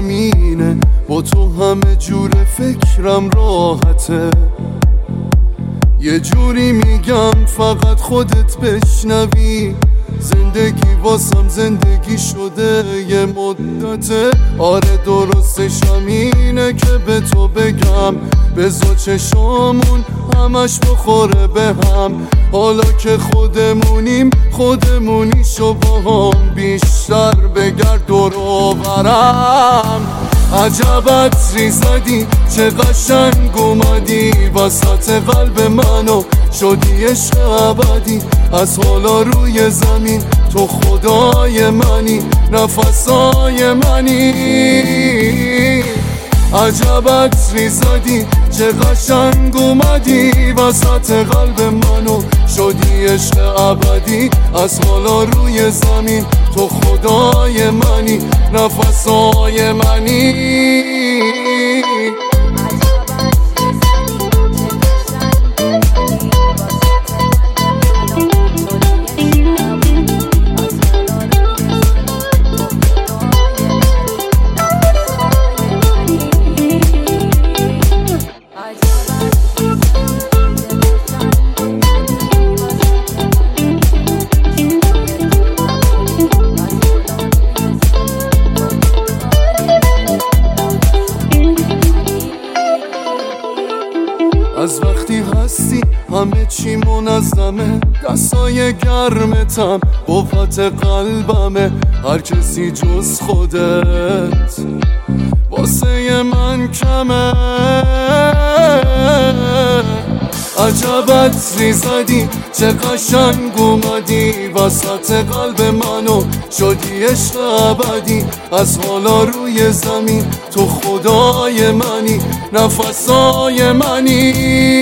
همینه، با تو همه جور فکرم راحته. یه جوری میگم فقط خودت بشنوی، زندگی واسم زندگی شده یه مدته. آره درستش همینه که به تو بگم، بذار چشامون همش بخوره به هم. حالا که خودمونی شو با هم بیشتر بگرد دور و برم. عجب عطری زدی، چه قشنگ اومدی وسط قلب منو، شدی عشق ابدی. از حالا روی زمین تو خدای منی، نفسای منی. عجب عطری زدی، چه قشنگ اومدی وسط قلب منو، شدی عشق ابدی. از حالا روی زمین تو خدای منی، نفسای منی. از وقتی هستی همه چی منظمه، دستای گرمتم قوت قلبمه. هر کسی جز خودت واسه من کمه. عجب عطری زدی، چه قشنگ اومدی وسط قلب منو، شدی عشق ابدی. از حالا روی زمین تو خدای منی، نفسای منی.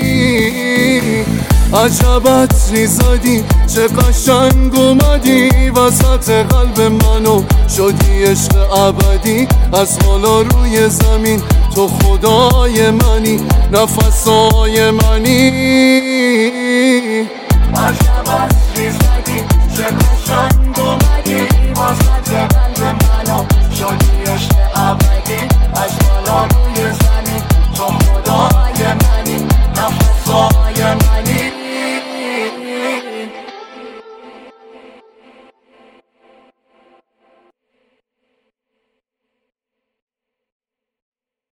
عجب عطری زدی، چه قشنگ اومدی وسط قلب منو، شدی عشق ابدی. از حالا روی زمین تو خدای منی، نفسای منی. عجب عطری زدی، چه